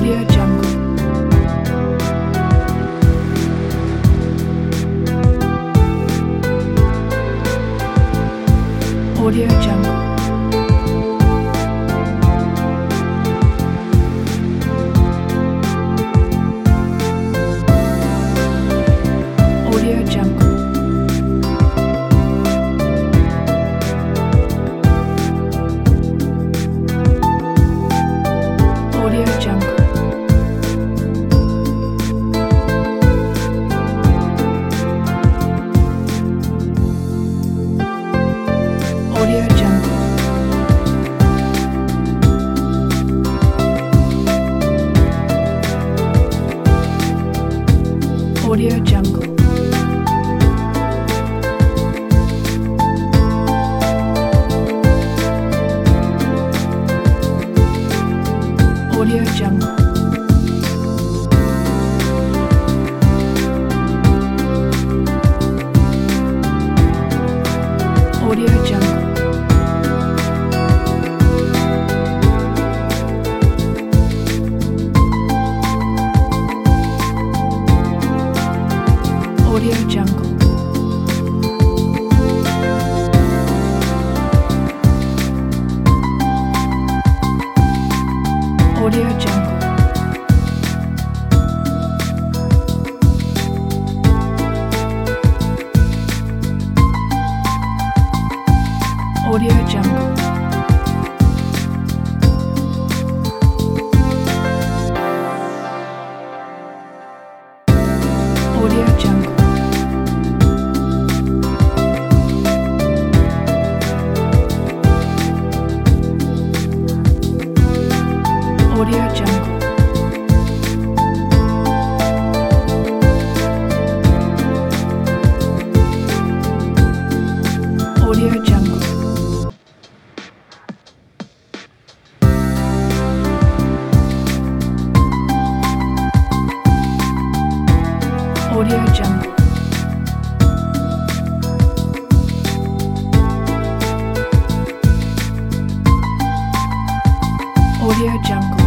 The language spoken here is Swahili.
Audio Jungle. Audio Jungle. Audio Jungle. Audio Jungle. Audio Jungle. Audio Jungle. Audio Jungle. Audio Jungle. Audio Jungle. Audio Jungle. Audio Jungle. Audio Jungle. Audio Jungle. Audio Jungle. Audio Jungle. Audio Jungle.